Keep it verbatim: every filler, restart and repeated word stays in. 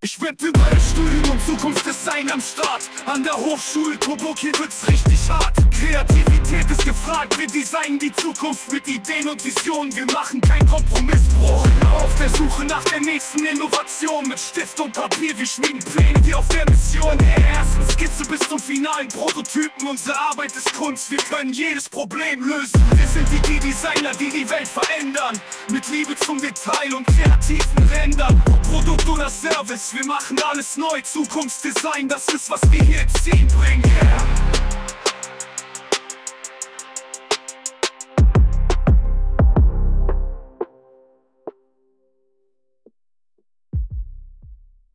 Ich werd überall Studium und Zukunftsdesign am Start. An der Hochschule Coburg, hier wird's richtig hart. Kreativität ist gefragt, wir designen die Zukunft mit Ideen und Visionen. Wir machen keinen Kompromissbruch. Auf der Suche nach der nächsten Innovation. Mit Stift und Papier, wir schmieden Pläne, wie auf der Mission. Der ersten Skizze bis zum finalen Prototypen. Unsere Arbeit ist Kunst, wir können jedes Problem lösen. Wir sind die, die Designer, die die Welt verändern. Mit Liebe zum Detail und kreativen Rändern. Produkt oder Service, wir machen alles neu. Zukunftsdesign, das ist, was wir hier ins Ziel bringen.